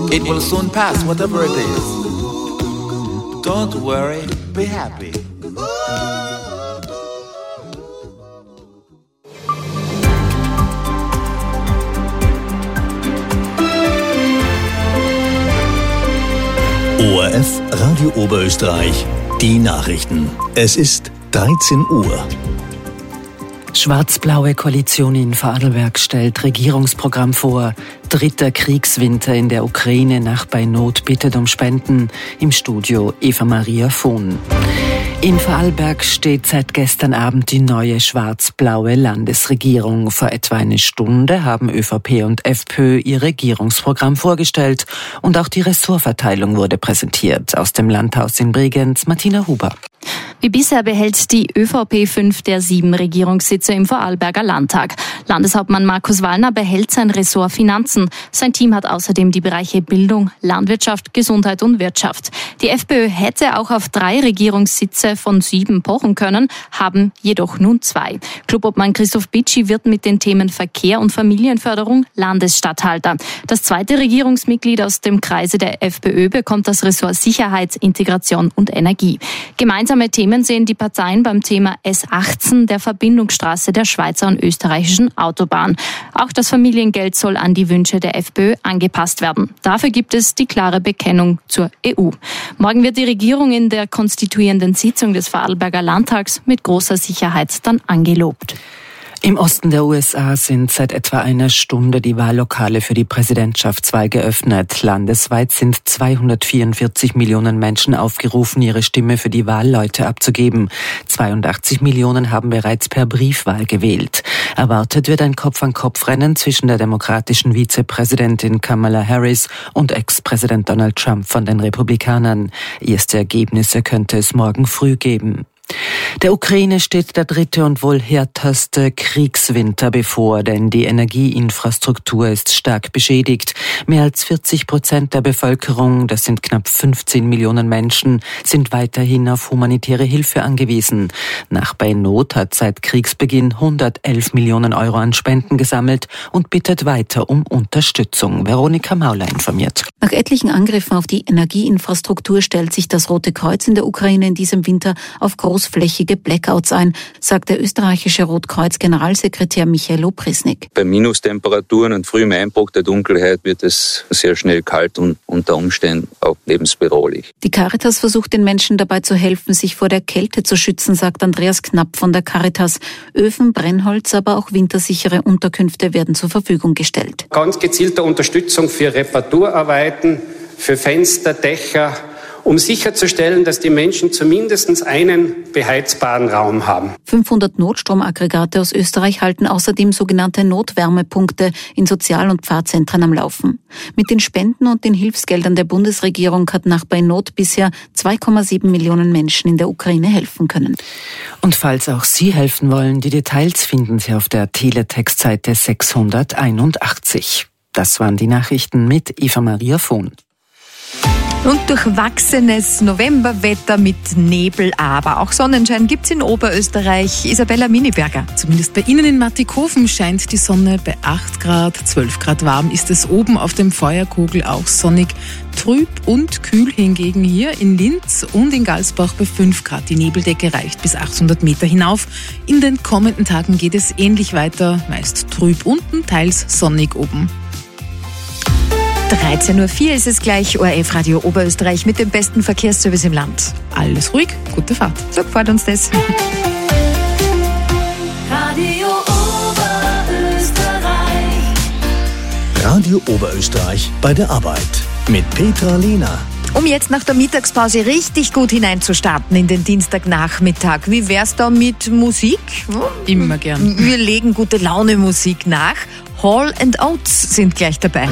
It will soon pass, whatever it is. Don't worry, be happy. ORF Radio Oberösterreich, die Nachrichten. Es ist 13 Uhr. Schwarz-blaue Koalition in Vorarlberg stellt Regierungsprogramm vor. Dritter Kriegswinter in der Ukraine. Nachbarnot bittet um Spenden. Im Studio Eva-Maria Vohn. In Vorarlberg steht seit gestern Abend die neue schwarz-blaue Landesregierung. Vor etwa einer Stunde haben ÖVP und FPÖ ihr Regierungsprogramm vorgestellt und auch die Ressortverteilung wurde präsentiert. Aus dem Landhaus in Bregenz, Martina Huber. Wie bisher behält die ÖVP 5 der 7 Regierungssitze im Vorarlberger Landtag. Landeshauptmann Markus Wallner behält sein Ressort Finanzen. Sein Team hat außerdem die Bereiche Bildung, Landwirtschaft, Gesundheit und Wirtschaft. Die FPÖ hätte auch auf 3 Regierungssitze von 7 pochen können, haben jedoch nun 2. Clubobmann Christoph Bitschi wird mit den Themen Verkehr und Familienförderung Landesstatthalter. Das zweite Regierungsmitglied aus dem Kreise der FPÖ bekommt das Ressort Sicherheit, Integration und Energie. Gemeinsame Themen sehen die Parteien beim Thema S18, der Verbindungsstraße der Schweizer und österreichischen Autobahn. Auch das Familiengeld soll an die Wünsche der FPÖ angepasst werden. Dafür gibt es die klare Bekennung zur EU. Morgen wird die Regierung in der konstituierenden Sitzung des Vorarlberger Landtags mit großer Sicherheit dann angelobt. Im Osten der USA sind seit etwa einer Stunde die Wahllokale für die Präsidentschaftswahl geöffnet. Landesweit sind 244 Millionen Menschen aufgerufen, ihre Stimme für die Wahlleute abzugeben. 82 Millionen haben bereits per Briefwahl gewählt. Erwartet wird ein Kopf-an-Kopf-Rennen zwischen der demokratischen Vizepräsidentin Kamala Harris und Ex-Präsident Donald Trump von den Republikanern. Erste Ergebnisse könnte es morgen früh geben. Der Ukraine steht der dritte und wohl härteste Kriegswinter bevor, denn die Energieinfrastruktur ist stark beschädigt. Mehr als 40% der Bevölkerung, das sind knapp 15 Millionen Menschen, sind weiterhin auf humanitäre Hilfe angewiesen. Nachbarnot hat seit Kriegsbeginn 111 Millionen Euro an Spenden gesammelt und bittet weiter um Unterstützung. Veronika Mauler informiert. Nach etlichen Angriffen auf die Energieinfrastruktur stellt sich das Rote Kreuz in der Ukraine in diesem Winter auf großflächige Blackouts ein, sagt der österreichische Rotkreuz-Generalsekretär Michael Oprisnik. Bei Minustemperaturen und frühem Einbruch der Dunkelheit wird es sehr schnell kalt und unter Umständen auch lebensbedrohlich. Die Caritas versucht den Menschen dabei zu helfen, sich vor der Kälte zu schützen, sagt Andreas Knapp von der Caritas. Öfen, Brennholz, aber auch wintersichere Unterkünfte werden zur Verfügung gestellt. Ganz gezielte Unterstützung für Reparaturarbeiten, für Fenster, Dächer, um sicherzustellen, dass die Menschen zumindest einen beheizbaren Raum haben. 500 Notstromaggregate aus Österreich halten außerdem sogenannte Notwärmepunkte in Sozial- und Pfarrzentren am Laufen. Mit den Spenden und den Hilfsgeldern der Bundesregierung hat Nachbarnot bisher 2,7 Millionen Menschen in der Ukraine helfen können. Und falls auch Sie helfen wollen, die Details finden Sie auf der Teletext-Seite 681. Das waren die Nachrichten mit Eva-Maria Vohn. Und durchwachsenes Novemberwetter mit Nebel, aber auch Sonnenschein gibt's in Oberösterreich. Isabella Miniberger. Zumindest bei Ihnen in Mattighofen scheint die Sonne bei 8 Grad, 12 Grad warm ist es oben auf dem Feuerkogel auch sonnig. Trüb und kühl hingegen hier in Linz und in Galsbach bei 5 Grad. Die Nebeldecke reicht bis 800 Meter hinauf. In den kommenden Tagen geht es ähnlich weiter, meist trüb unten, teils sonnig oben. 13.04 Uhr ist es gleich, ORF Radio Oberösterreich mit dem besten Verkehrsservice im Land. Alles ruhig, gute Fahrt. So gefällt uns das. Radio Oberösterreich. Radio Oberösterreich bei der Arbeit mit Petra Lehner. Um jetzt nach der Mittagspause richtig gut hineinzustarten in den Dienstagnachmittag. Wie wär's da mit Musik? Immer gern. Wir legen gute Laune Musik nach. Hall & Oates sind gleich dabei.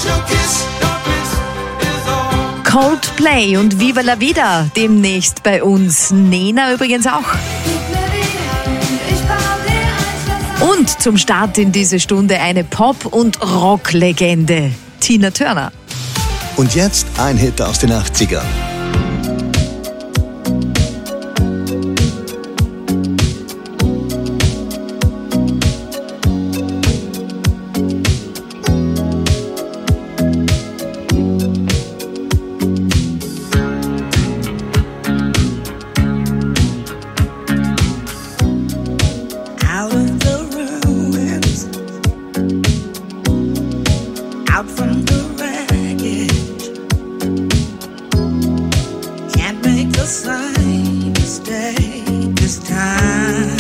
Coldplay und Viva la Vida demnächst bei uns. Nena übrigens auch. Und zum Start in diese Stunde eine Pop- und Rock-Legende. Tina Turner. Und jetzt ein Hit aus den 80ern. the same mistake this time.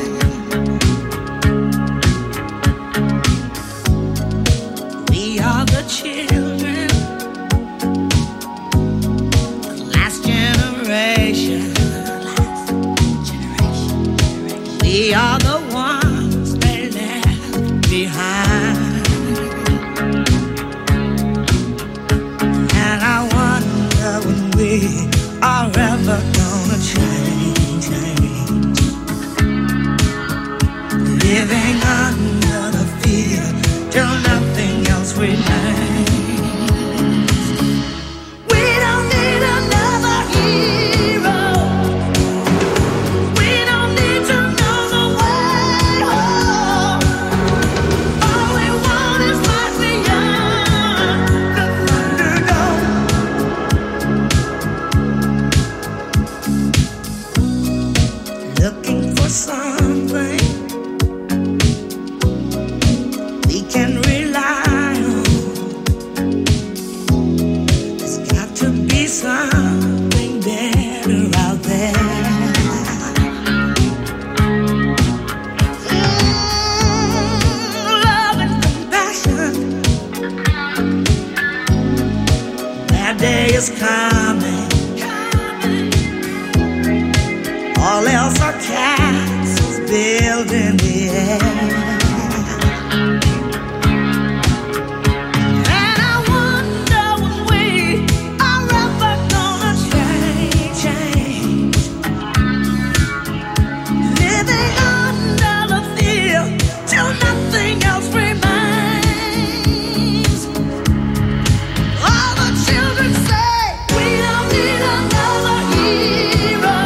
We are the children, the last generation. We are the ones they left behind. And I wonder when we are ever gonna change. Living under the fear till nothing else remains. We don't need another hero. We don't need to know the way home. All we want is life beyond the Thunderdome. Looking for something we can rely on. There's got to be something better out there. Love and compassion. That day is coming. All else are castles built in the air. And I wonder when we are ever gonna change. Living under the fear till nothing else remains. All the children say we don't need another hero.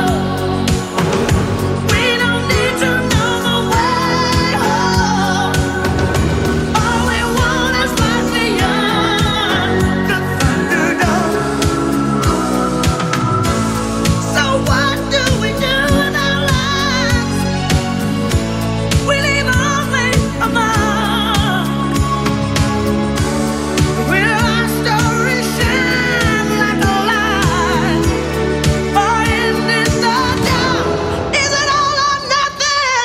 We don't need to know the way home. All we want is life beyond the Thunderdome. So what do we do in our lives? We leave only a mark. Will our story shine like a light, or end in the dark? Is it all or nothing?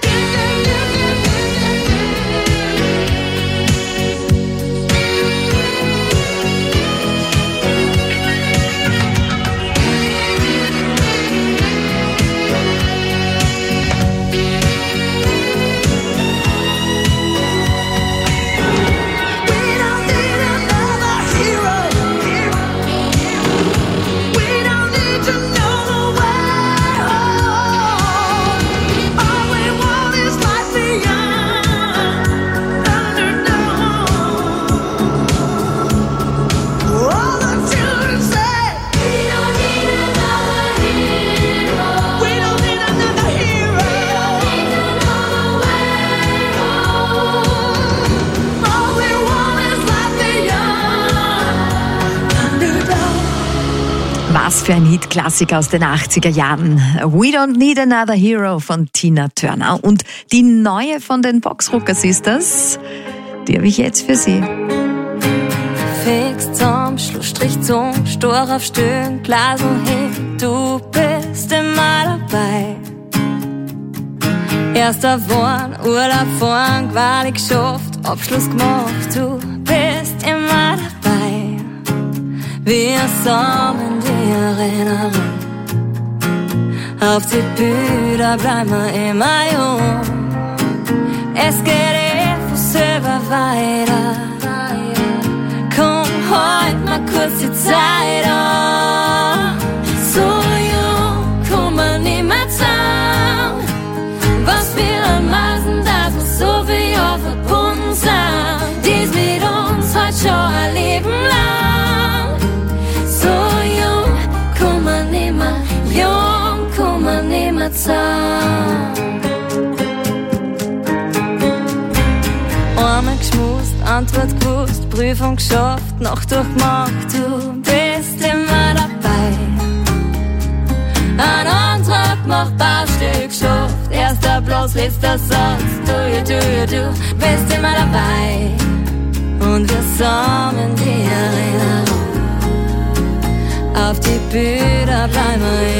We don't need another hero. We don't need to know the way home. All we want is life beyond Thunderdome. All the children say we don't need another hero. We don't need another hero. We don't need to know the way home. All we want is life beyond Thunderdome. Was für ein Hit-Klassiker aus den 80er Jahren. We Don't Need Another Hero von Tina Turner. Und die neue von den Boxrucker Sisters, die habe ich jetzt für Sie. Fix zum Schlussstrich zum Stor auf Stöhn, Glas und hey, du bist immer dabei. Erster Wohn, Urlaub fahren, Quali geschafft, Abschluss gemacht, du bist immer dabei. Wir sammeln die Erinnerung, auf die Bilder bleiben wir immer jung. Es geht von selber weiter. Komm, halt mal kurz die Zeit an. So jung, komm man nicht mehr zusammen. Was wir am meisten, dass wir so viel Jahre verbunden sind. Dies mit uns heute schon ein Leben lang. So jung, komm man nicht mehr, jung, komm man nicht mehr zusammen. Einmal geschmust, Antwort gewusst, Prüfung geschafft, Nacht durchgemacht, du bist immer dabei. Ein Antrag gemacht, Baustell geschafft, erster Platz, letzter Satz, du bist immer dabei. Und wir sammeln die Erinnerung, auf die Bilder bleiben wir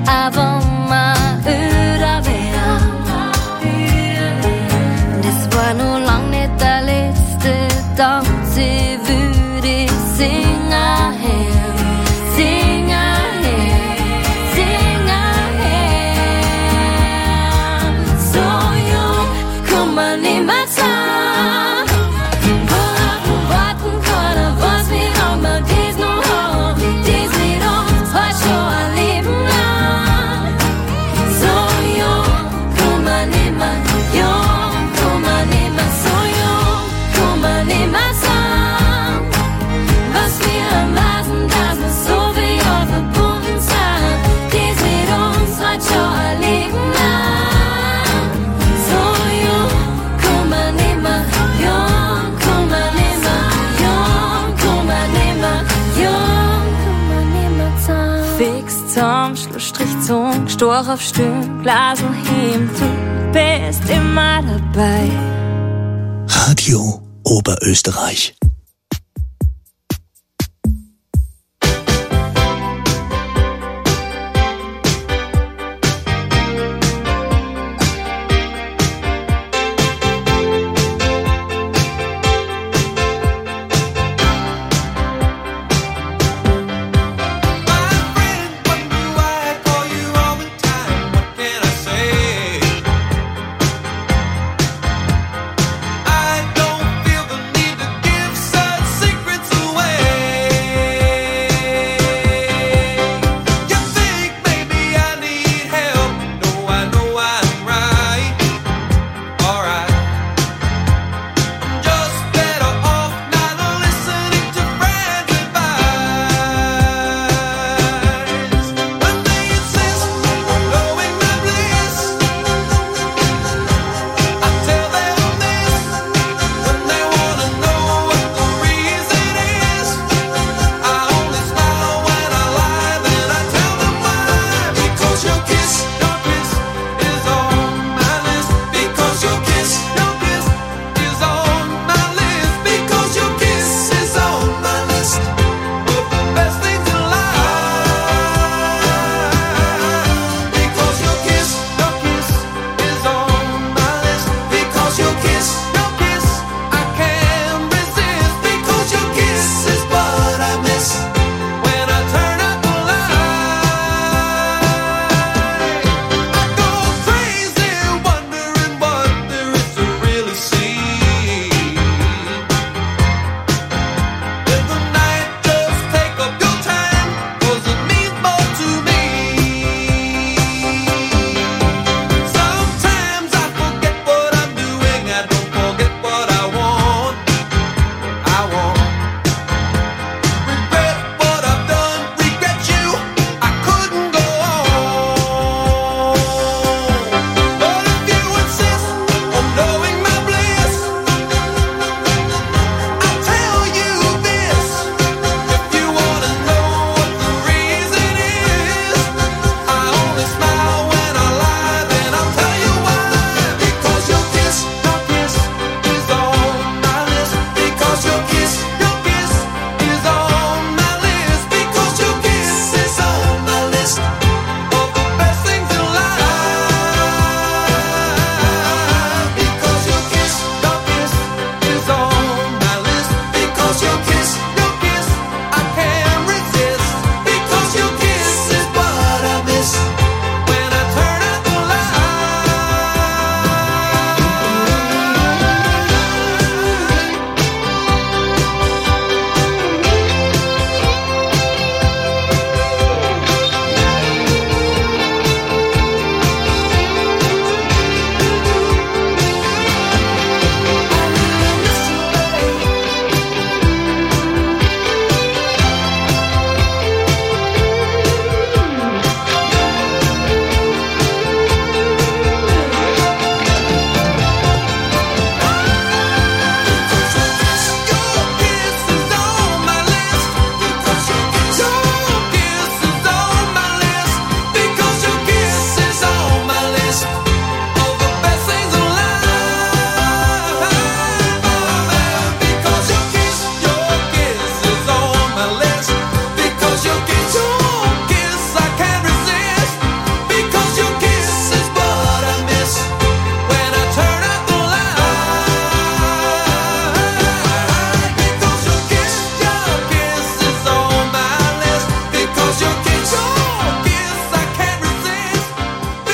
aber mal öder werden. Das war nur lang nicht der letzte Tag, sie würde singen her, singen her, singen her. So jung kann man nicht mehr sein. Warten kann, was wir aber dies noch haben, dies mit uns war schon ein Leben lang. So jung kann man nicht mehr, jung kann man nicht mehr, so jung kann man nicht mehr sein. Was wir am meisten, dass wir so wie auch verbunden sind, dies mit uns war schon ein Leben lang. So jung kann man nicht mehr, jung kann man nicht mehr, jung kann man nicht mehr, jung kann man nicht mehr sein. Fix zum Schlussstrich zum Storch auf Stirn, Glas und Hemd, du bist immer dabei. Radio Oberösterreich. I don't feel the need to give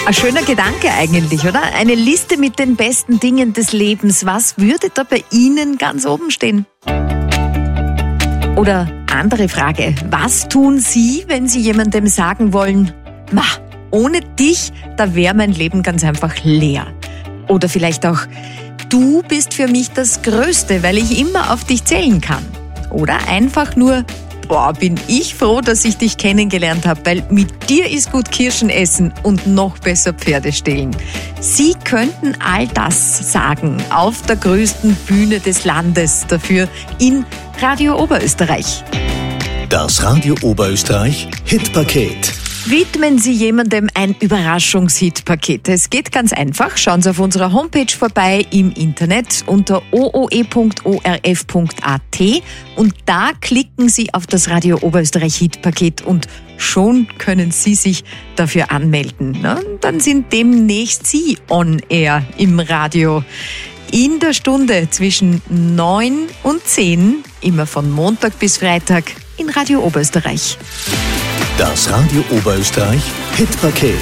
Ein schöner Gedanke eigentlich, oder? Eine Liste mit den besten Dingen des Lebens. Was würde da bei Ihnen ganz oben stehen? Oder andere Frage. Was tun Sie, wenn Sie jemandem sagen wollen, ohne dich, da wäre mein Leben ganz einfach leer? Oder vielleicht auch, du bist für mich das Größte, weil ich immer auf dich zählen kann. Oder einfach nur, bin ich froh, dass ich dich kennengelernt habe, weil mit dir ist gut Kirschen essen und noch besser Pferde stehlen. Sie könnten all das sagen auf der größten Bühne des Landes, dafür in Radio Oberösterreich. Das Radio Oberösterreich Hitpaket. Widmen Sie jemandem ein Überraschungshitpaket. Es geht ganz einfach. Schauen Sie auf unserer Homepage vorbei im Internet unter ooe.orf.at und da klicken Sie auf das Radio Oberösterreich Hitpaket und schon können Sie sich dafür anmelden. Na, dann sind demnächst Sie on air im Radio. In der Stunde zwischen 9 und 10, immer von Montag bis Freitag in Radio Oberösterreich. Das Radio Oberösterreich Hitpaket.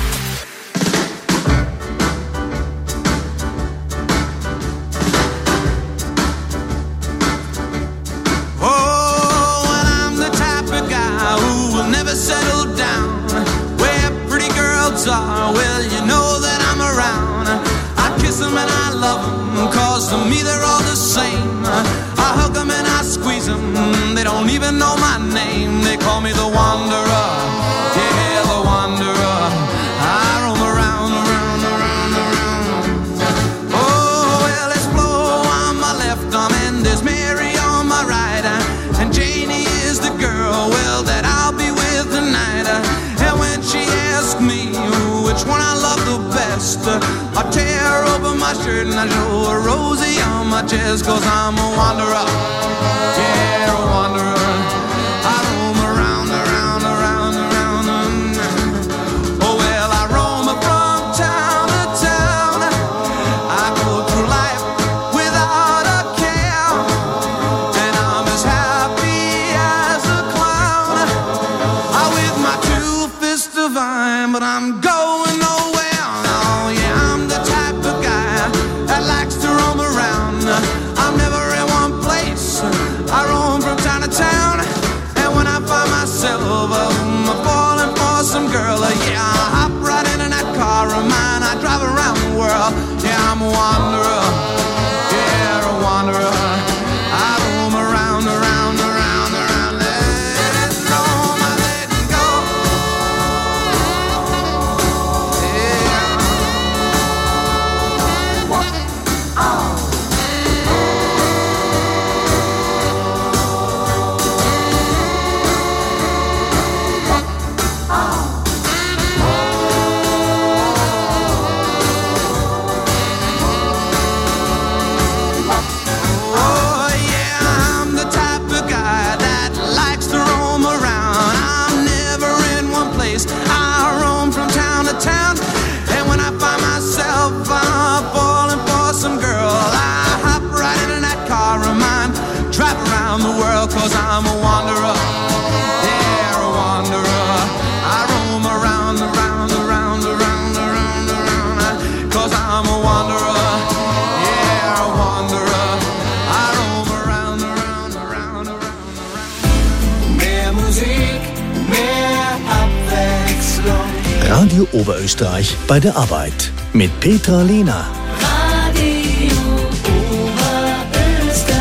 Oh, and I'm the type of guy who will never settle down. Where pretty girls are, well, you know that I'm around. I kiss them and I love them, 'cause to me they're all the same. I hug them and I squeeze them, they don't even know my name. They call me the Wanderer, yeah, the Wanderer. I roam around, around, around, around. Oh, well, there's Flo on my left arm and there's Mary on my right. And Janie is the girl, well, that I'll be with tonight. And when she asks me which one I love the best, I tear open my shirt and I show her Rosie on my chest, 'cause I'm a wanderer, yeah, a wanderer. I roam around, around, around, around. Oh, well, I roam from town to town. I go through life without a care, and I'm as happy as a clown. I with my two fists divine, but I'm going nowhere. No, yeah, I'm the type of guy that likes to roam around. I'm never in one place. I roam from town to town, and when I find myself falling for some girl, yeah, I hop right into that car of mine. I drive around the world. Yeah, I'm a wanderer, yeah, a wanderer. I roam around, around, around, around. Let it go, my let it go. Oh, yeah, I'm the type of guy that likes to roam around. I'm never in one place. I roam from town to town, and when I find myself falling for some girl, I hop right into that car of mine, drive around the world, 'cause I'm a wanderer, yeah, a wanderer. I roam around, around, around, around, around, around, 'cause I'm a wanderer, yeah, a wanderer. I roam around, around, around, around, around. Mehr Musik, mehr Abwechslung. Radio Oberösterreich bei der Arbeit mit Petra Lehner. Radio Oberösterreich.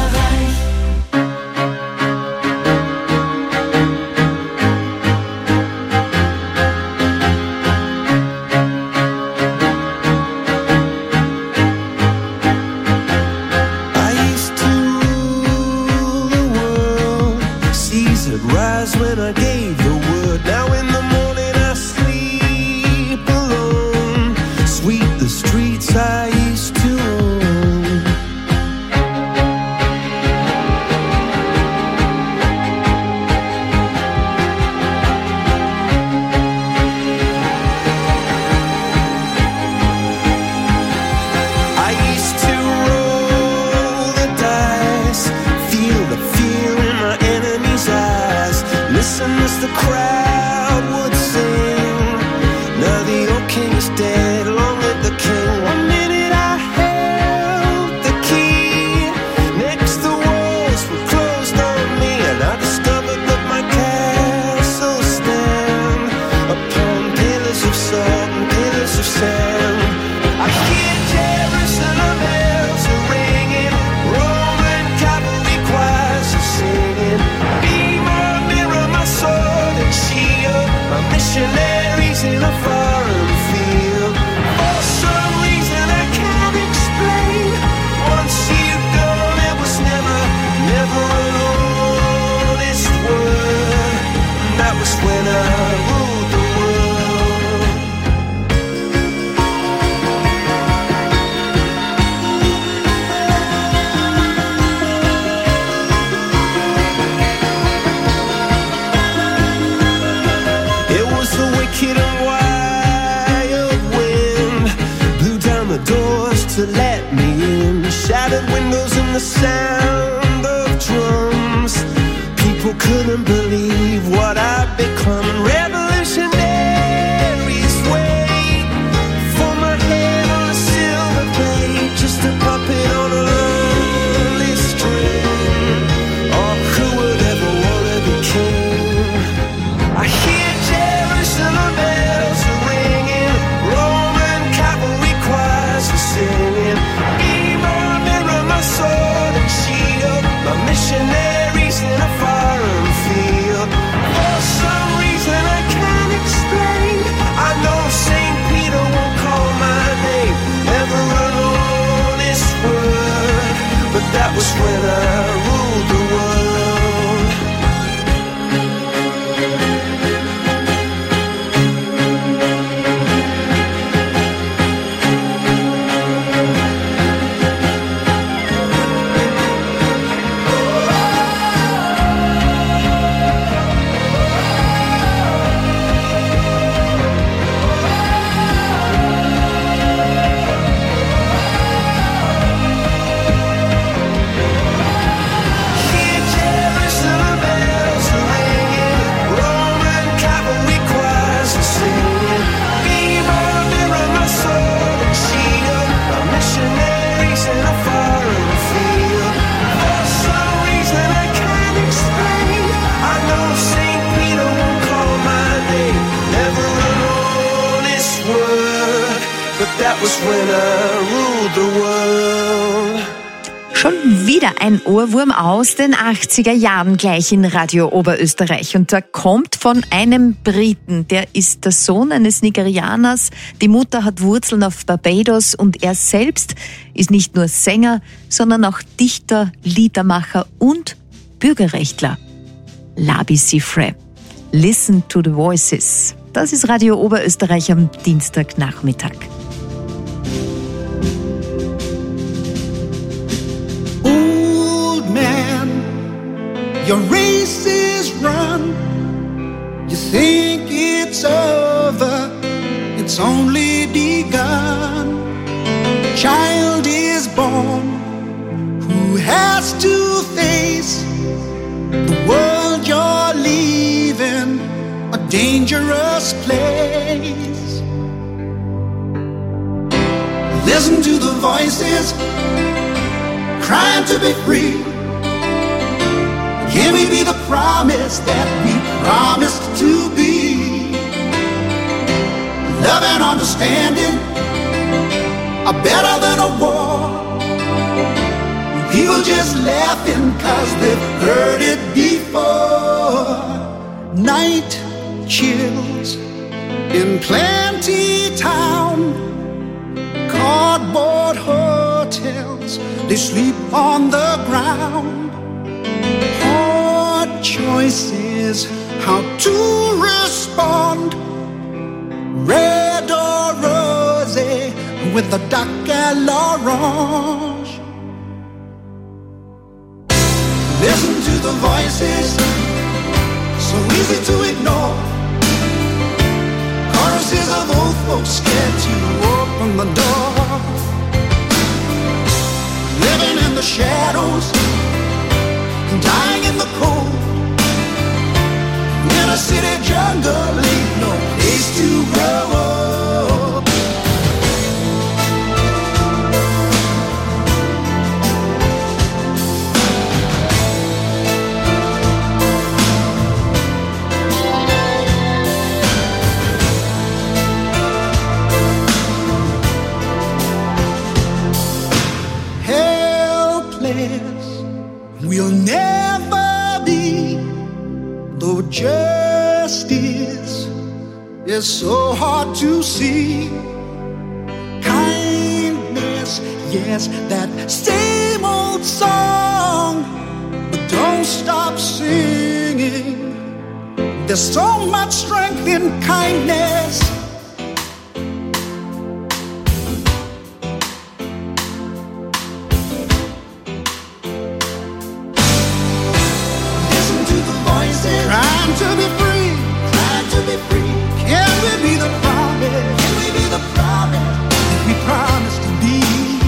I used to rule the world, seas that rise when I gave the word. Now in the morning I sleep alone, sweep the streets I used to own. I used to roll the dice, feel the fear in my enemy's eyes, listen as the crowd would sing. Now the king is dead, long live the king. 1 minute I held the key, next the walls were closed on me, and I discovered that my castle stand upon pillars of salt and pillars of sand. I hear Jerusalem bells are ringing, Roman cavalry choirs are singing. Be my mirror, my sword and shield, my missionaries in a foreign field. For some reason I can't explain, once you've gone it was never an honest word. And that was when I ruled the world. It was the wicked and wild wind, blew down the doors to let me in, shattered windows and the sound of drums. People couldn't believe what I'd become. Revolutionaries wait for my head on a silver plate, just a puppet on a lonely string. Oh, who would ever want to be king? I hear Jerusalem bells are ringing, Roman cavalry choirs are singing. Be my mirror, my sword and shield, my missionaries in a foreign field. For some reason I can't explain, I know St. Peter won't call my name, never an honest word. But that was when I ruled the world. Hear Jerusalem bells are ringing, Roman cavalry choirs are singing. Be my mirror, my sword and shield, my missionaries in a foreign field. For some reason I can't explain, I know St. Peter won't call my name, never an honest word. But that was when I ruled the world. Schon wieder ein Ohrwurm aus den 80er Jahren gleich in Radio Oberösterreich. Und der kommt von einem Briten. Der ist der Sohn eines Nigerianers. Die Mutter hat Wurzeln auf Barbados und er selbst ist nicht nur Sänger, sondern auch Dichter, Liedermacher und Bürgerrechtler. Labi Siffre. Listen to the Voices. Das ist Radio Oberösterreich am Dienstagnachmittag. Old man, your race is run. You think it's over, it's only begun. Child is born who has to face the world you're leaving, a dangerous place. Listen to the voices crying to be free. Can we be the promise that we promised to be? Love and understanding are better than a war. People just laughing 'cause they've heard it before. Night chills in Plenty Town, cardboard hotels, they sleep on the ground. Hard choices, how to respond. Red or rosy with the duck à l'orange. Listen to the voices, so easy to ignore. Choruses of old folks scared to open the door. Living in the shadows, dying in the cold. In a city jungle, ain't no place to grow old. is so hard to see. Kindness, yes, that same old song, but don't stop singing. There's so much strength in kindness. Listen to the voices, trying to be free, trying to be free. Can we be the promise? Can we be the promise that we promised to be?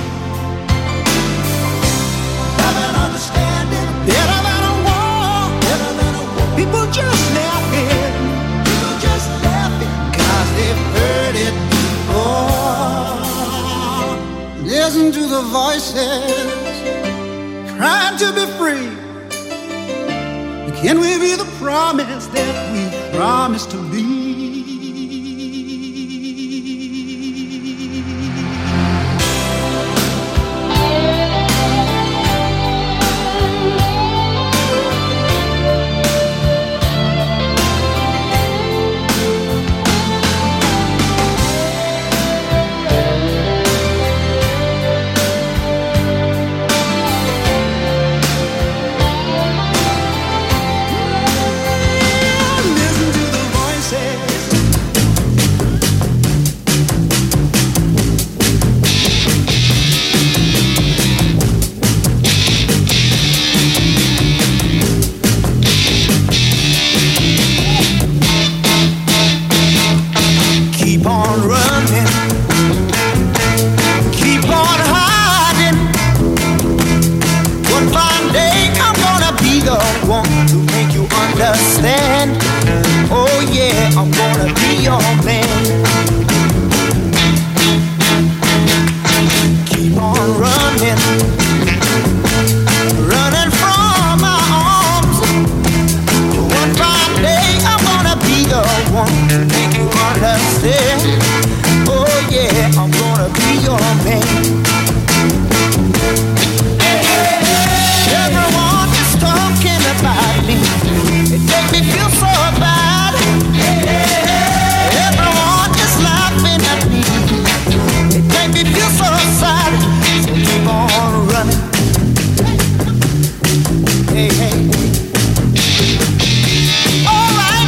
Love and understanding, better than a war, better than a war. People just laughing, people just laughing, 'cause they've heard it before. Listen to the voices, trying to be free. Can we be the promise that we promised to be? Keep on running, keep on hiding. One fine day I'm gonna be the one to make you understand. Oh yeah, I'm gonna be your man. Keep on running, running from my arms. One fine day I'm gonna be the one to make you understand. Oh yeah, I'm gonna be your man. Everyone is talking about me. It makes me feel so bad. Everyone is laughing at me. It makes me feel so sad. So keep on running. Hey, hey. All right.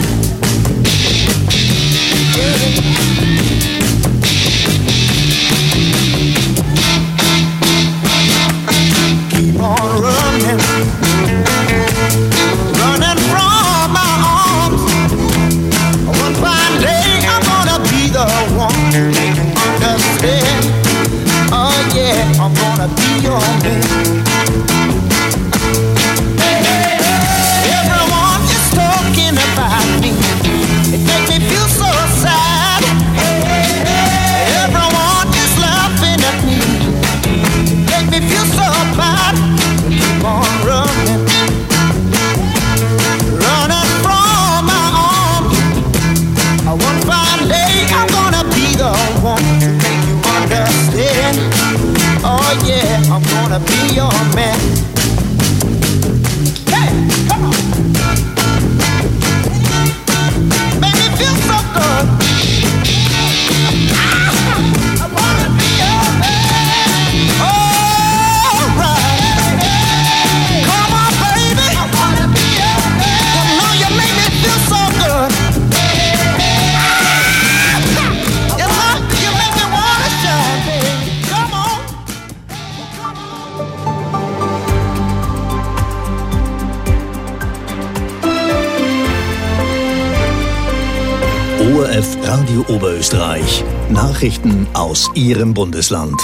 Keep on running, running from my arms. One fine day I'm gonna be the one to make you understand. Oh yeah, I'm gonna be your man. Everyone is talking about me. It makes me feel so sad. Everyone is laughing at me. It makes me feel so bad. Keep on running, running from my arms. One fine day I'm gonna be the one to make you understand. Oh yeah, I'm gonna be your man. Hey, come on. Make me feel so good. I wanna be your man. All right. Come on, baby. I wanna be your man. Well, now you make me feel so good. Yes, sir. You make me wanna shine, baby. Come on. ORF Radio Oberösterreich. Nachrichten aus Ihrem Bundesland.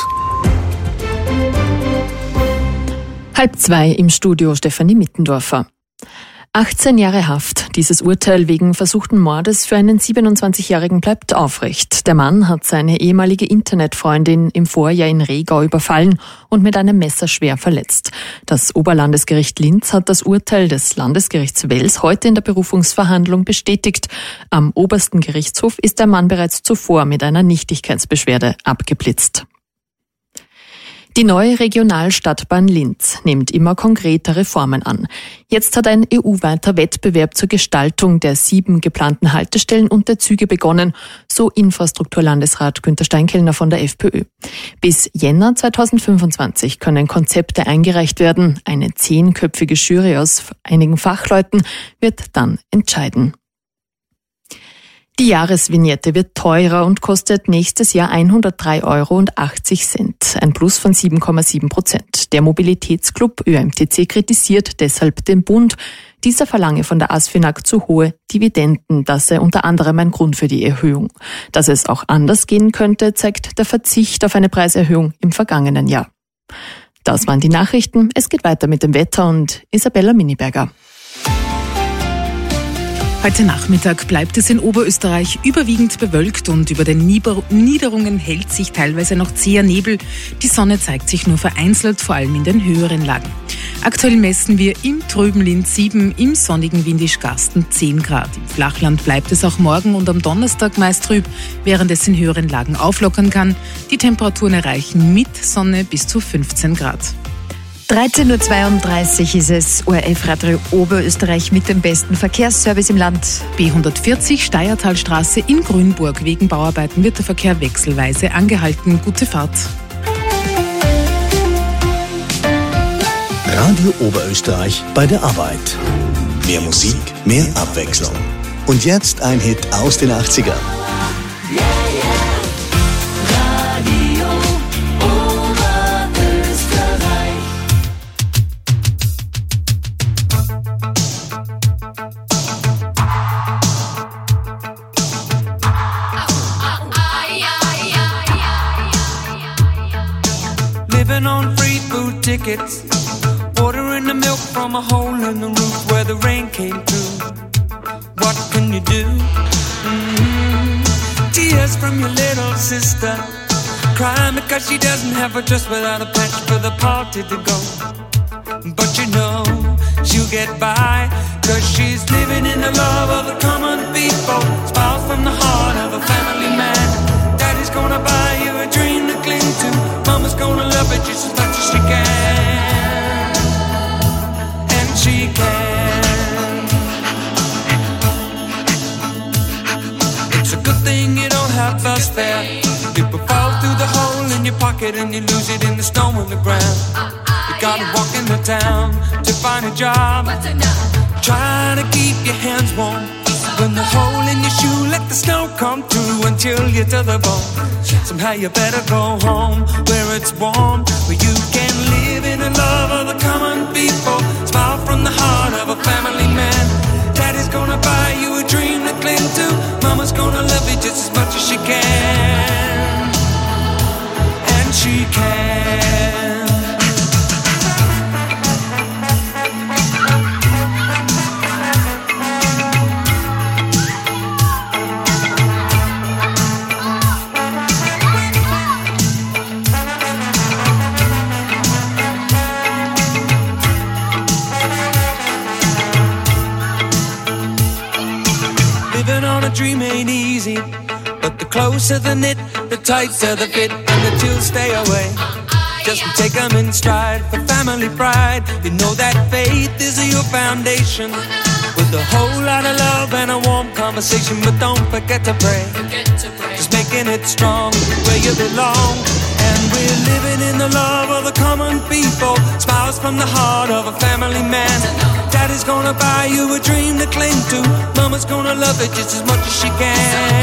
1:30 im Studio Stefanie Mittendorfer. 18 Jahre Haft. Dieses Urteil wegen versuchten Mordes für einen 27-Jährigen bleibt aufrecht. Der Mann hat seine ehemalige Internetfreundin im Vorjahr in Regau überfallen und mit einem Messer schwer verletzt. Das Oberlandesgericht Linz hat das Urteil des Landesgerichts Wels heute in der Berufungsverhandlung bestätigt. Am obersten Gerichtshof ist der Mann bereits zuvor mit einer Nichtigkeitsbeschwerde abgeblitzt. Die neue Regionalstadtbahn Linz nimmt immer konkretere Formen an. Jetzt hat ein EU-weiter Wettbewerb zur Gestaltung der 7 geplanten Haltestellen und der Züge begonnen, so Infrastrukturlandesrat Günther Steinkellner von der FPÖ. Bis Jänner 2025 können Konzepte eingereicht werden. Eine 10-köpfige Jury aus einigen Fachleuten wird dann entscheiden. Die Jahresvignette wird teurer und kostet nächstes Jahr 103,80 €, ein Plus von 7,7%. Der Mobilitätsclub ÖMTC kritisiert deshalb den Bund. Dieser verlange von der ASFINAG zu hohe Dividenden. Das sei unter anderem ein Grund für die Erhöhung. Dass es auch anders gehen könnte, zeigt der Verzicht auf eine Preiserhöhung im vergangenen Jahr. Das waren die Nachrichten. Es geht weiter mit dem Wetter und Isabella Miniberger. Heute Nachmittag bleibt es in Oberösterreich überwiegend bewölkt und über den Niederungen hält sich teilweise noch zäher Nebel. Die Sonne zeigt sich nur vereinzelt, vor allem in den höheren Lagen. Aktuell messen wir im trüben Linz 7, im sonnigen Windischgarsten 10 Grad. Im Flachland bleibt es auch morgen und am Donnerstag meist trüb, während es in höheren Lagen auflockern kann. Die Temperaturen erreichen mit Sonne bis zu 15 Grad. 13.32 Uhr ist es, ORF Radio Oberösterreich mit dem besten Verkehrsservice im Land. B140 Steiertalstraße in Grünburg. Wegen Bauarbeiten wird der Verkehr wechselweise angehalten. Gute Fahrt. Radio Oberösterreich bei der Arbeit. Mehr Musik, mehr Abwechslung. Und jetzt ein Hit aus den 80ern. Living on free food tickets, ordering the milk from a hole in the roof where the rain came through. What can you do? Tears from your little sister, crying because she doesn't have a dress without a patch for the party to go. But you know she'll get by, cause she's living in the love of the common people. Smiles from the heart of a family man. Daddy's gonna buy you a dream to cling to. Mama's gonna love it just as much as she can. And she can. It's a good thing you don't have us there. People fall through the hole in your pocket and you lose it in the snow on the ground. You gotta walk into town to find a job, trying to keep your hands warm. When the hole in your shoe, let the snow come through until you're to the bone. Somehow you better go home where it's warm, where you can live in the love of the common people. Smile from the heart of a family man. Daddy's gonna buy you a dream to cling to. Mama's gonna love you just as much as she can. And she can. Dream ain't easy, but the closer the knit, the tighter the fit, and the chills stay away. Just take them in stride for family pride. You know that faith is your foundation, with a whole lot of love and a warm conversation. But don't forget to pray, just making it strong where you belong. And we're living in the love of the common people. Smiles from the heart of a family man. Daddy's gonna buy you a dream to cling to. Mama's gonna love it just as much as she can.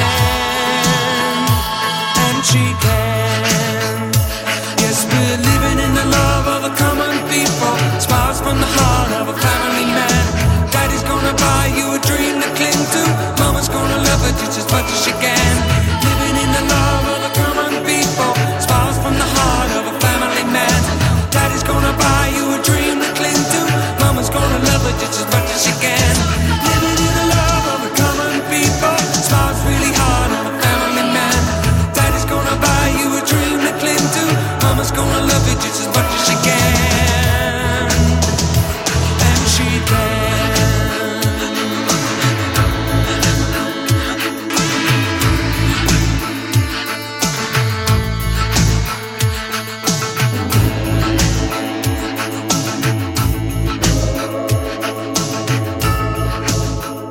And she can. Yes, we're living in the love of the common people. Smiles from the heart of a family man. Daddy's gonna buy you a dream to cling to. Mama's gonna love it just as much as she can. Living in the love of the common people. Smiles from the heart of a family man. Daddy's gonna buy you a dream to cling to. Mama's gonna love it just as much as she can. Living in the love of the common people. Smiles really hard on a family man. Daddy's gonna buy you a dream to cling to. Mama's gonna love it just as much as she can. And she can.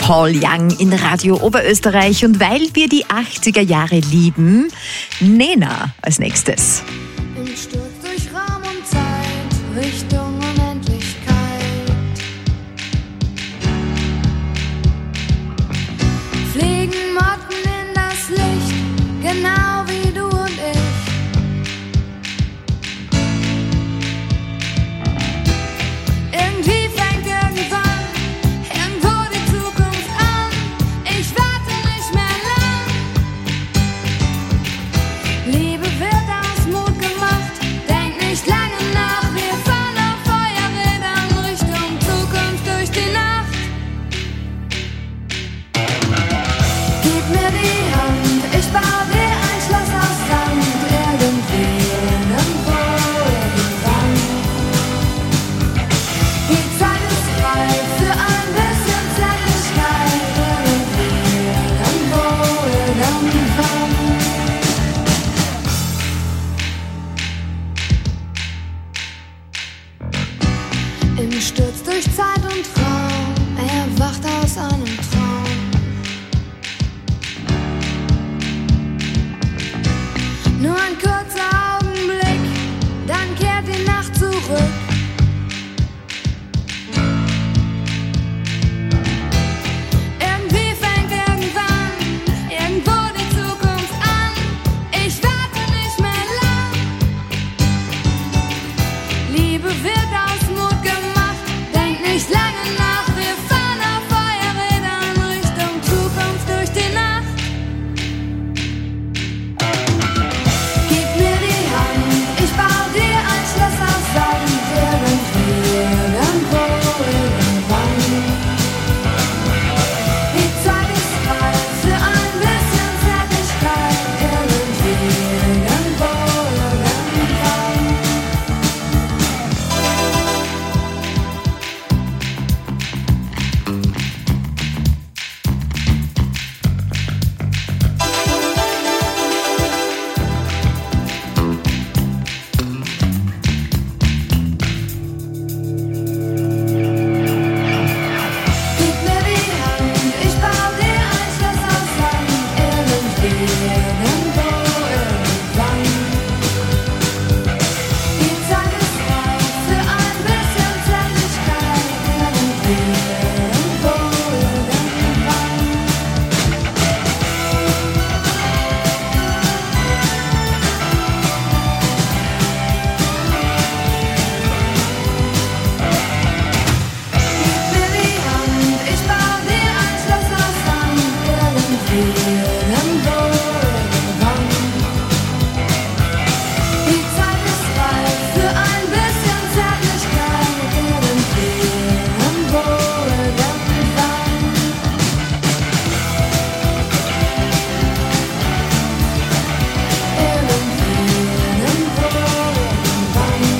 Paul Young in Radio Oberösterreich. Und weil wir die 80er Jahre lieben, Nena als nächstes. Im Sturz durch Raum und Zeit, Richtung Unendlichkeit. Fliegen Motten in das Licht, genau wie du und ich. Irgendwie fängt irgendwann irgendwo die Zukunft an. Ich warte nicht mehr lang. Liebe wird aus Mut gemacht. Denk nicht lange nach. Wir fahren auf Feuerrädern Richtung Zukunft durch die Nacht. Gib mir die Hand, ich baue dir ein Schloss aus Sand. Irgendwie, irgendwo, irgendwann. Die Zeit ist reif für ein bisschen Zärtlichkeit. Irgendwie, irgendwo, irgendwann. Im Sturz durch Zeit und Raum, er wacht aus einem Traum. Nur ein kurzer Augenblick, dann kehrt die Nacht zurück. Irgendwie fängt irgendwann irgendwo die Zukunft an. Ich warte nicht mehr lang. Liebe wird aus Mut gemacht. Denk nicht lange nach. Wir fahren auf Feuerrädern Richtung Zukunft durch die Nacht. Gib mir die Hand, ich baue dir ein Schloss aus Sand. Irgendwie, irgendwo, irgendwann. Die Zeit ist reif für ein bisschen Zärtlichkeit. Irgendwie, irgendwo, irgendwann. Gib mir die Hand, ich baue dir ein Schloss aus Sand. Irgendwie, irgendwo, irgendwann. Die Zeit ist reif für ein bisschen Zärtlichkeit. Irgendwie, irgendwo, irgendwann. Gib mir die Hand, ich baue dir ein Schloss aus Sand. Irgendwie, irgendwo, irgendwann. Die Zeit ist reif für ein bisschen Zärtlichkeit. Irgendwie, irgendwo, irgendwann. Irgendwie, irgendwo, irgendwann.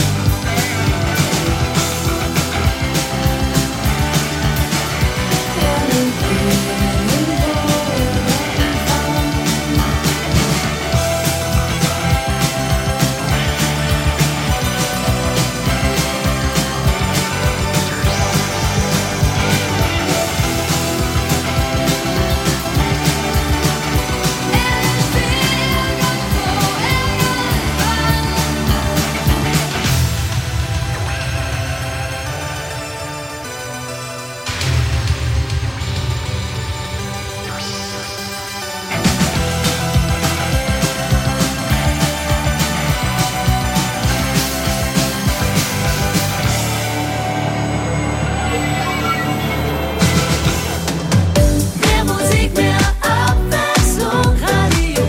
Mehr Musik, mehr Abwechslung, Radio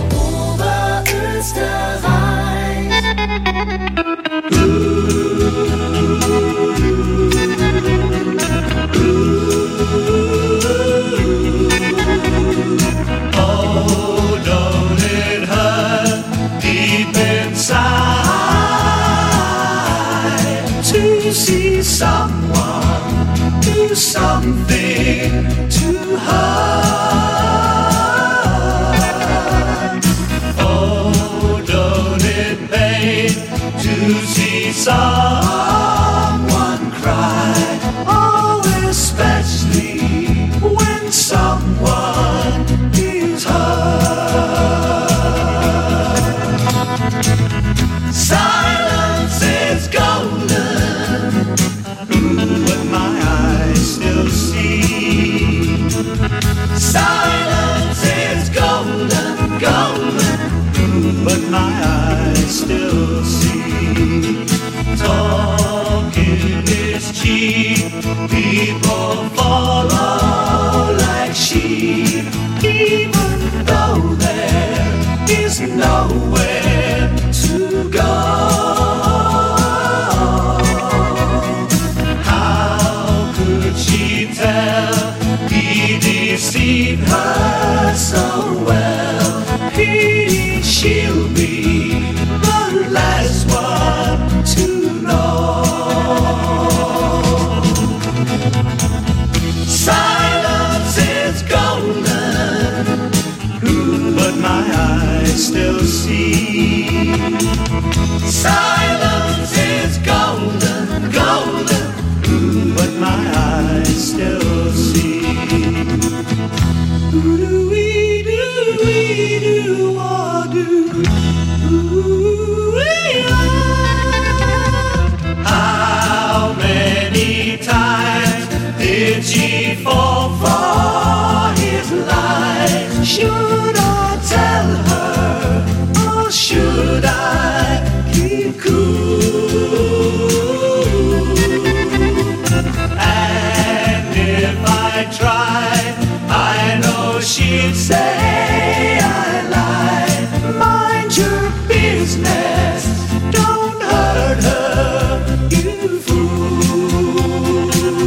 Oh, don't it hurt deep inside to see someone do something to her? Oh, don't it pain to see someone cry? Oh, especially when my eyes still see. Silence is golden, golden, but my eyes still see. Ooh-wee, doo-wee, doo-wah-doo. How many times did she fall for his lies? Should I tell her, or should I keep cool? And if I tried, I know she'd say I lied. Mind your business, don't hurt her, you fool.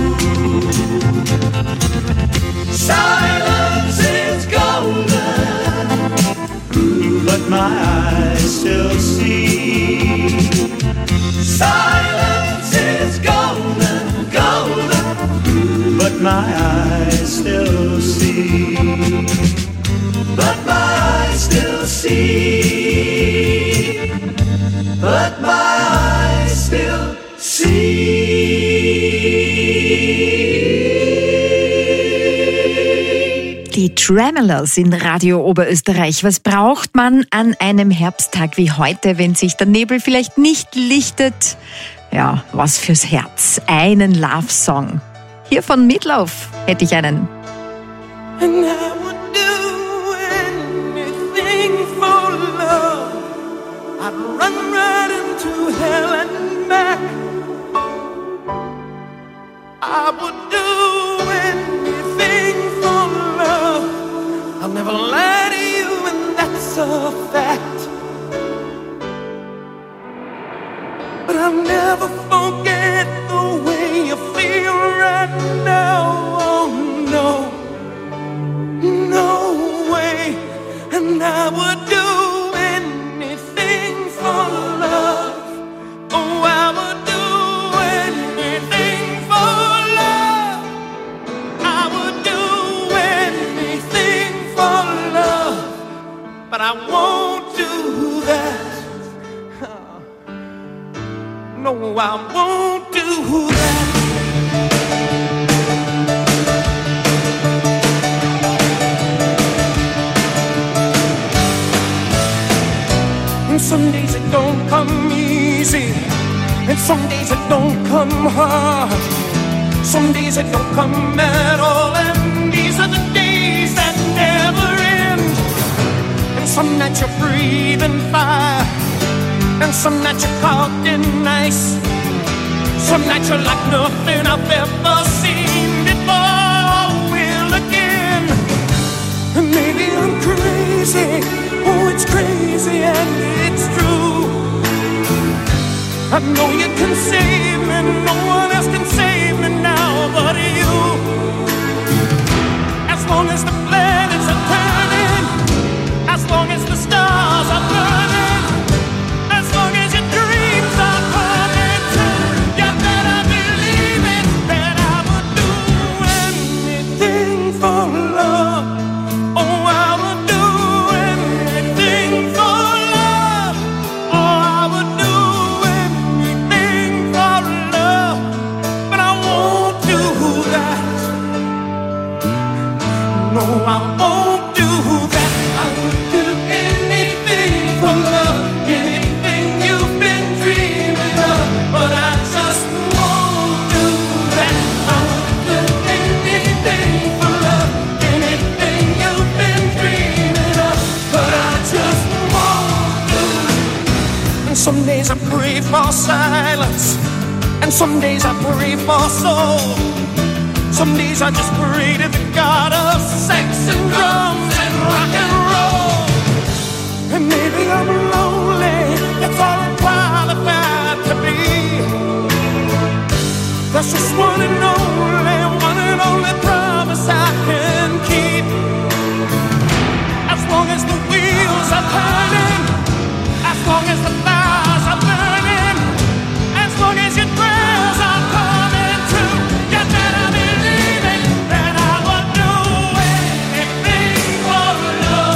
Silence is golden, but my eyes still see. Silence is golden, golden, but my eyes still see. But my eyes still see. But my eyes still see. Die Tremeloes in Radio Oberösterreich. Was braucht man an einem Herbsttag wie heute, wenn sich der Nebel vielleicht nicht lichtet? Ja, was fürs Herz. Einen Love-Song. Hier von Meatloaf hätte ich einen. And I would do anything for love. I'd run right into hell and back. I would do anything for love. I'll never lie to you, and that's a fact. But I'll never forget the way you feel right now. Oh no, no way. And I would do anything for love. Oh, I would do anything for love. I would do anything for love. But I won't do that. No, I won't do that. And some days it don't come easy, and some days it don't come hard. Some days it don't come at all, and these are the days that never end. And some nights you're breathing fire, and some nights you're caught in ice. Some nights you're like nothing I've ever seen before or will again. And maybe I'm crazy, oh it's crazy and it's true. I know you can save me, no one else can save me now but you. As long as the planets are turning, as long as the stars are burning, as long as your dreams are coming true, you better believe it, that I would do anything for love. Oh, I would do anything for love. Oh, I would do anything for love. But I won't do that. No, I won't do that. I would do anything for love, anything you've been dreaming of. But I just won't do that. I would do anything for love, anything you've been dreaming of. But I just won't do it. And some days I pray for silence, and some days I pray for soul. Some days I just pray to the God of sex and drums and rock and roll. And maybe I'm lonely, that's all I'm qualified to be. That's just one and only promise I can keep. As long as the wheels are turning, as long as the fires are burning, as long as your prayers are coming true, you better believe it, that I would do anything for love.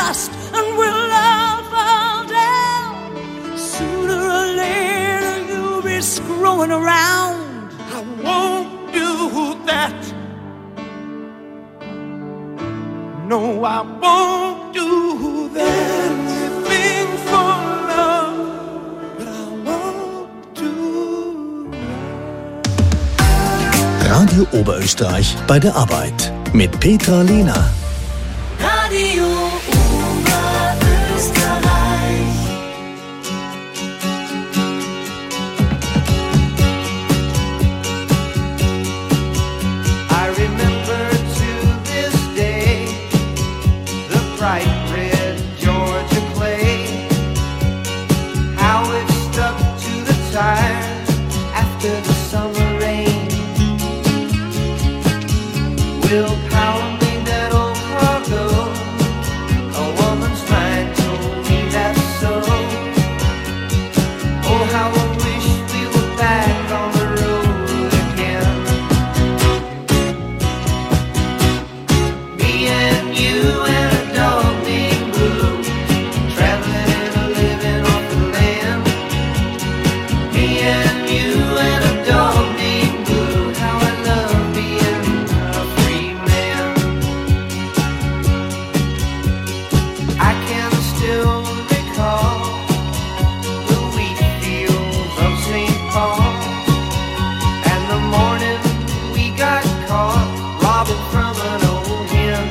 dust and we'll all fall down. Sooner or later you'll be screwing around. I won't do that. No, I won't do that. Anything for love, but I won't do that. Radio Oberösterreich bei der Arbeit mit Petra Lehner. Radio Oberösterreich. I remember to this day the bright red Georgia clay, how it stuck to the tires after the summer rain. Will power me that old cargo? A woman's mind told me that's so. Oh, how I wish we were back on the road again. Me and you and a dog named Blue, traveling and living off the land. Me and you and a dog named Blue, how I love being a free man. I can still recall the wheat fields of St. Paul, and the morning we got caught robbing from an old hen.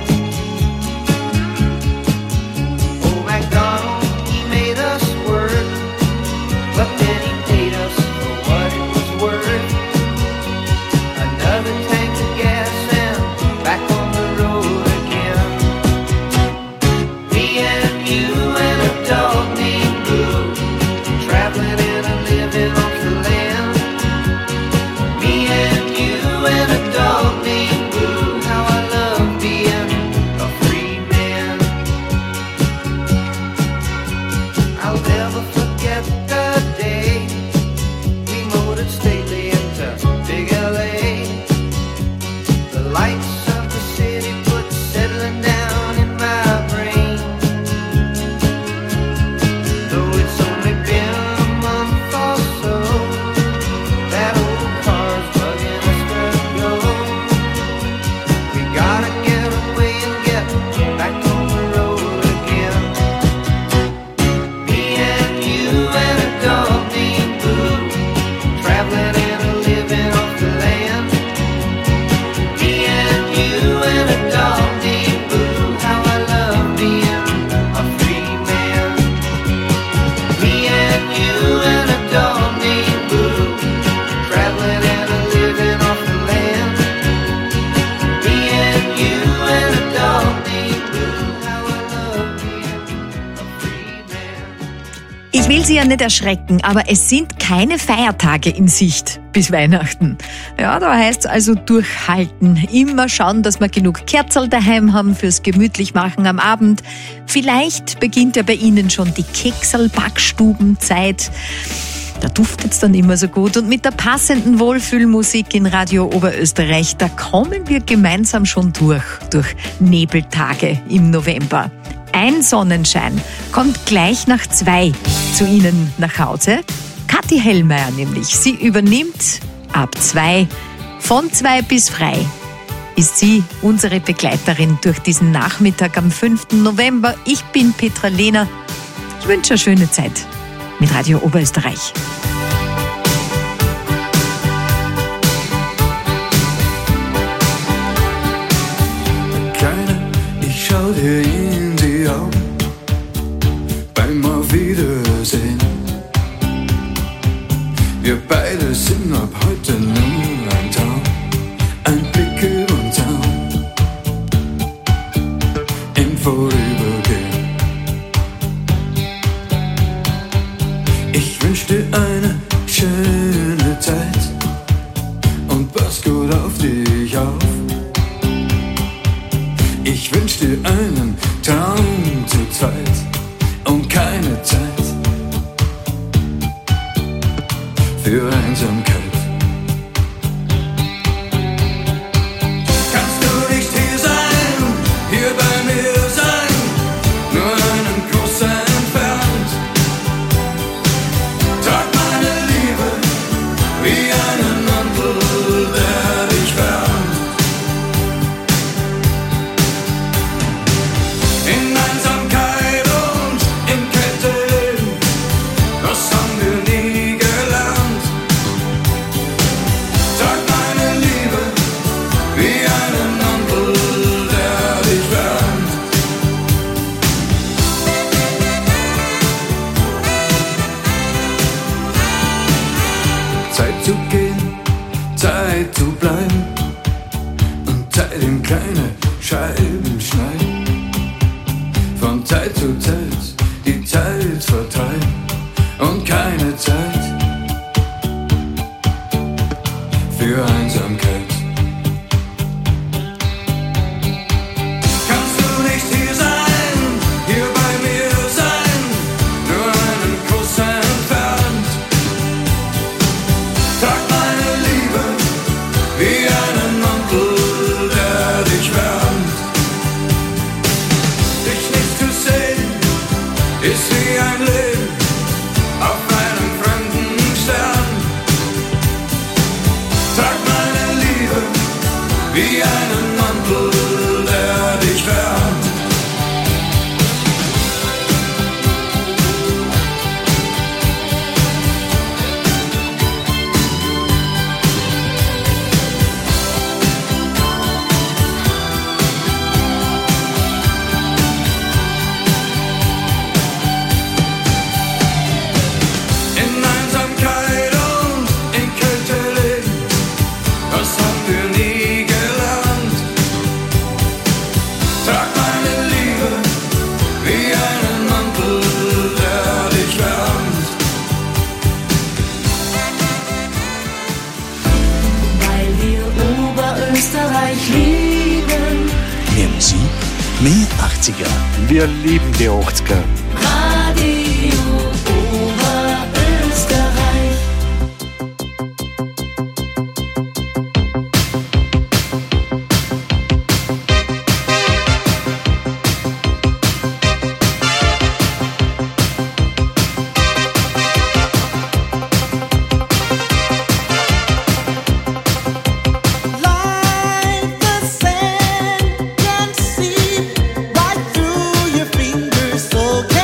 Old MacDonald, he made us work, but then he paid us for what it was worth. Another tank of gas and back on the road again. Me and you and a dog named Blue, traveling and a living off the land. Me and you and a dog named Blue, how I love being a free man. I'll never forget the day we motored stately into Big LA. The lights of the city put settling down in my brain. Though it's only been a month or so, that old car's bugging us to go. We gotta get away and get back on the road again. Me and you and a dog named Blue, traveling and a living off the land. Me and you and a dog named Blue, how I love being a free man. Me and you and a dog named Blue, traveling and a living off the land. Me and you and a dog named Blue, how I love being a free man. Ich will Sie ja nicht erschrecken, aber es sind keine Feiertage in Sicht bis Weihnachten. Ja, da heißt es also durchhalten. Immer schauen, dass wir genug Kerzel daheim haben fürs gemütlich machen am Abend. Vielleicht beginnt ja bei Ihnen schon die Keksel-Backstubenzeit. Da duftet's dann immer so gut. Und mit der passenden Wohlfühlmusik in Radio Oberösterreich, da kommen wir gemeinsam schon durch Nebeltage im November. Ein Sonnenschein kommt gleich nach 2 zu Ihnen nach Hause. Kathi Hellmeier nämlich. Sie übernimmt ab 2, von 2 bis frei, ist sie unsere Begleiterin durch diesen Nachmittag am 5. November. Ich bin Petra Lehner. Ich wünsche eine schöne Zeit mit Radio Oberösterreich. Kleine, ich schau dir in die Augen beim Auf Wiedersehen. Wir beide sind ab heute nur ein Traum, ein Blick über Zaun im Vorübergehen. Ich wünsch dir eine schöne Zeit und pass gut auf dich auf. Ich wünsch dir einen Traum zu zweit und keine Zeit für Einsamkeit. Kannst du nicht hier sein, hier bei mir sein, nur Zeit zu gehen, Zeit zu bleiben und Zeit in kleine Scheiben schneiden. Von Zeit zu Zeit die Zeit vertreiben und keine Zeit für Einsamkeit. Kannst du nicht hier sein, hier bei mir sein, nur einen Kuss entfernt? Trag meine Liebe wie einen Mantel, der dich wärmt. Dich nicht zu sehen, ist wie ein Leben auf einem fremden Stern. Trag meine Liebe wie einen Mantel, der dich wärmt. In Einsamkeit und in Kälte leben, das haben wir nie gelernt. Trag meine Liebe wie einen Mantel, der dich wärmt. Weil wir Oberösterreich lieben. Mehr Musik, mehr 80er. Wir lieben die 80er. Radio Oberösterreich. Like the sand can seep right through your fingers, so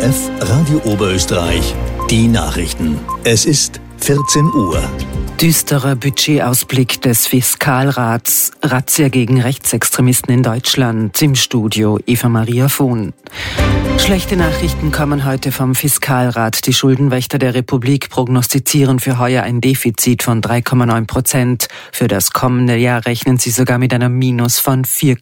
ORF Radio Oberösterreich. Die Nachrichten. Es ist 14 Uhr. Düsterer Budgetausblick des Fiskalrats. Razzia gegen Rechtsextremisten in Deutschland. Im Studio Eva Maria Vohn. Schlechte Nachrichten kommen heute vom Fiskalrat. Die Schuldenwächter der Republik prognostizieren für heuer ein Defizit von 3,9%. Für das kommende Jahr rechnen sie sogar mit einem Minus von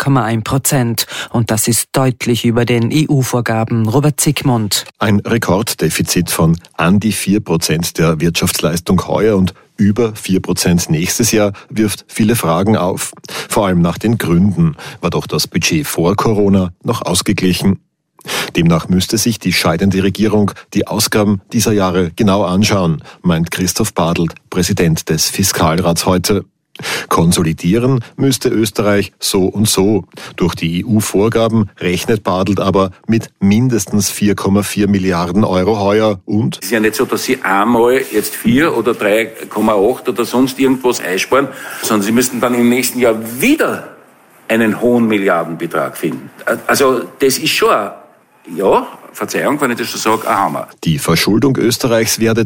4,1%. Und das ist deutlich über den EU-Vorgaben. Robert Zickmund. Ein Rekorddefizit von an die 4% der Wirtschaftsleistung heuer und über 4% nächstes Jahr wirft viele Fragen auf. Vor allem nach den Gründen. War doch das Budget vor Corona noch ausgeglichen? Demnach müsste sich die scheidende Regierung die Ausgaben dieser Jahre genau anschauen, meint Christoph Bartelt, Präsident des Fiskalrats heute. Konsolidieren müsste Österreich so und so. Durch die EU-Vorgaben rechnet Bartelt aber mit mindestens 4,4 Milliarden Euro heuer und? Es ist ja nicht so, dass Sie einmal jetzt 4 oder 3,8 oder sonst irgendwas einsparen, sondern Sie müssten dann im nächsten Jahr wieder einen hohen Milliardenbetrag finden. Also das ist schon, ja, Verzeihung, wenn ich das schon sage, ein Hammer. Die Verschuldung Österreichs werde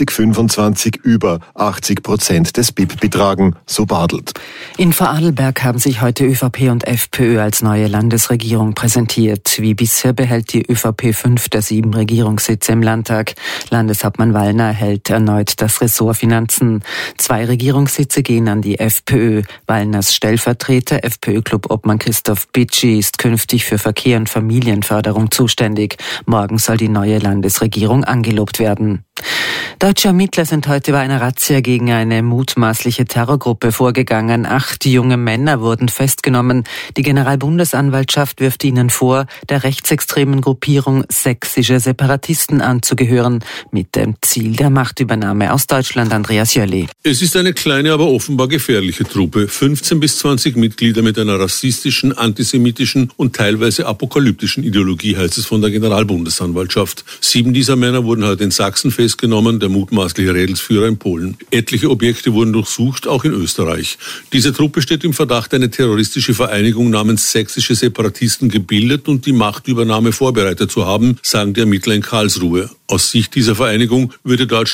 2025 über 80% des BIP betragen, so Bartelt. In Vorarlberg haben sich heute ÖVP und FPÖ als neue Landesregierung präsentiert. Wie bisher behält die ÖVP 5 der 7 Regierungssitze im Landtag. Landeshauptmann Wallner erhält erneut das Ressort Finanzen. 2 Regierungssitze gehen an die FPÖ. Wallners Stellvertreter, FPÖ-Club-Obmann Christoph Bitschi, ist künftig für Verkehr und Familienförderung zuständig. Morgen soll die neue Landesregierung angelobt werden. Deutsche Ermittler sind heute bei einer Razzia gegen eine mutmaßliche Terrorgruppe vorgegangen. 8 junge Männer wurden festgenommen. Die Generalbundesanwaltschaft wirft ihnen vor, der rechtsextremen Gruppierung sächsische Separatisten anzugehören, mit dem Ziel der Machtübernahme. Aus Deutschland Andreas Jölli. Es ist eine kleine, aber offenbar gefährliche Truppe. 15 bis 20 Mitglieder mit einer rassistischen, antisemitischen und teilweise apokalyptischen Ideologie, heißt es von der Generalbundesanwaltschaft. 7 dieser Männer wurden heute in Sachsen festgenommen, der mutmaßliche Rädelsführer in Polen. Etliche Objekte wurden durchsucht, auch in Österreich. Diese Truppe steht im Verdacht, eine terroristische Vereinigung namens sächsische Separatisten gebildet und die Machtübernahme vorbereitet zu haben, sagen die Ermittler in Karlsruhe. Aus Sicht dieser Vereinigung würde Deutschland